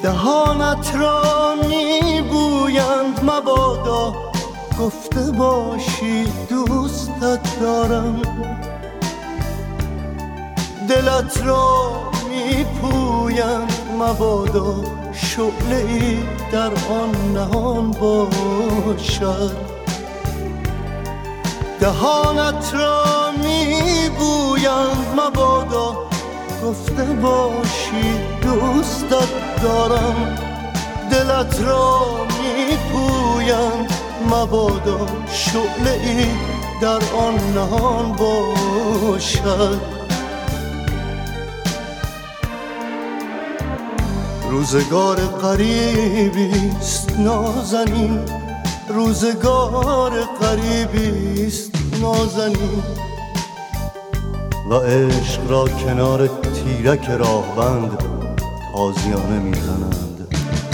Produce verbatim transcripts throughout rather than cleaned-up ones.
دهانت را میبویند مبادا گفته باشی دوستت دارم، دلت را میپویند مبادا شعله ای در آن نهان باشد. دهانت را میبویند مبادا گفته باشی دوستت دارم، دلت را میپویند مبادا شعله ای در آن نهان باشد. روزگار غریبیست نازنین، روزگار غریبیست نازنین و عشق را کنار تیرک راهبند تازیانه میزنند.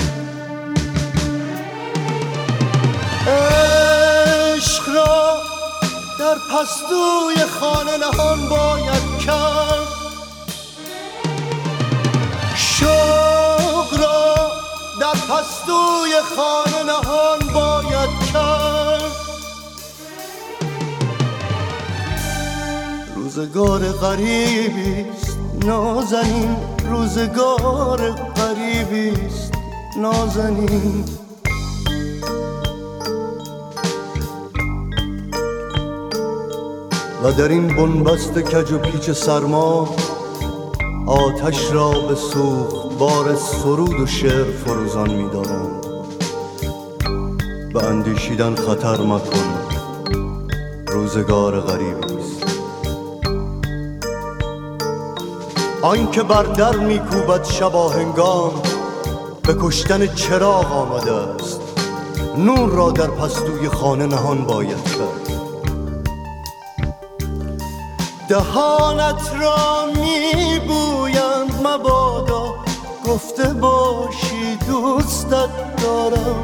عشق را در پستوی خانه نهان باید کرد، شوق را در پستوی خانه نهان باید کرد. روزگار غریبیست نازنین، روزگار غریبیست نازنین و در این بنبست کج و پیچ سرما آتش را به سوخت بار سرود و شعر فروزان می دارند. به اندیشیدن خطر مکن، روزگار غریبیست. آن که بر در می کوبد شباهنگام به کشتن چراغ آمده است، نور را در پستوی خانه نهان باید کرد. دهانت را میبویند مبادا گفته باشی دوستت دارم،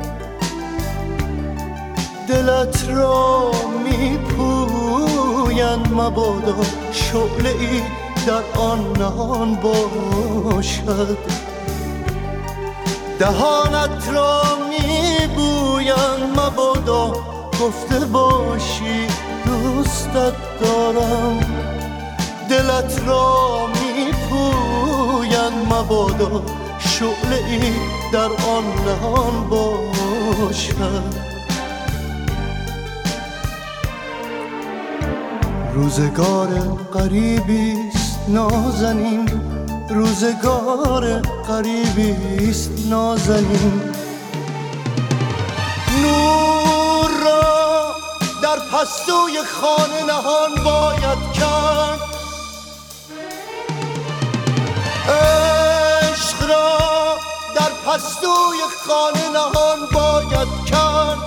دلت را میپویند مبادا شعله ای در آن نهان باشد. دهانت را میبویند مبادا گفته باشی دوستت دارم، دلت را میپویند مبادا شعله ای در آن نهان باشد. روزگار غریبیست نازنین، روزگار غریبیست نازنین نور را در پستوی خانه نهان باید کرد. عشق را در پستوی خانه نهان باید کرد.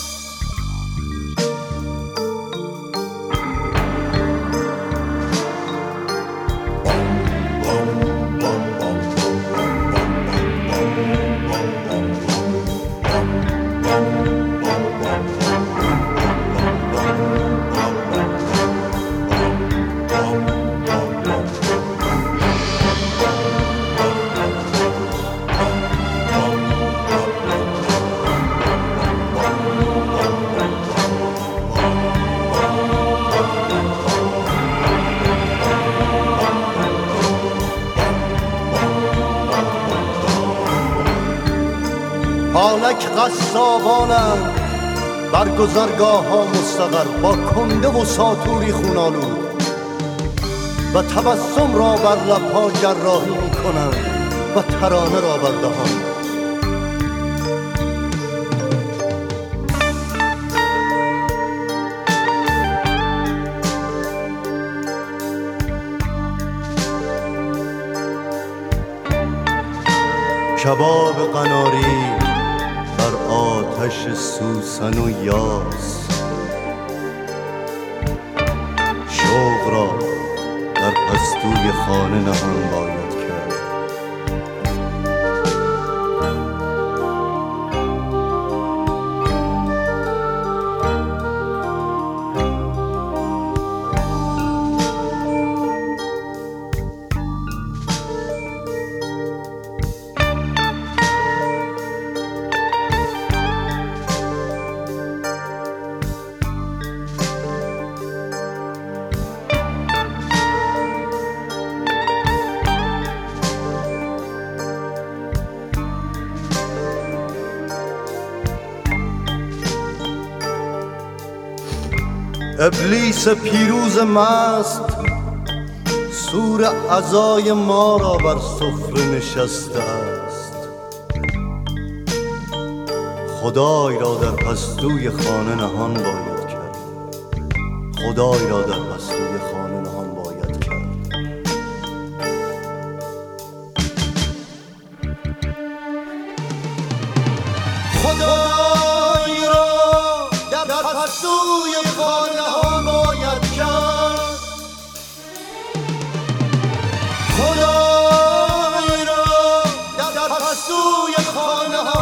حالک قصابانند بر گذرگاه ها مستقر، با کنده و ساطوری خونالود و تبسم را بر لبها جراحی می کنند و ترانه را بر دهان. کباب قناری بر آتش سوسن و یاس، شوق را در پستوی خانه نهان باید کرد. ابلیس پیروز مست سور عزای ما را بر سفره نشسته است. خدای را در پستوی خانه نهان باید کرد، خدای را در پستوی خانه نهان باید کرد. خدای را در پستوی خانه نهان باید کرد. خدای را در پستوی خانه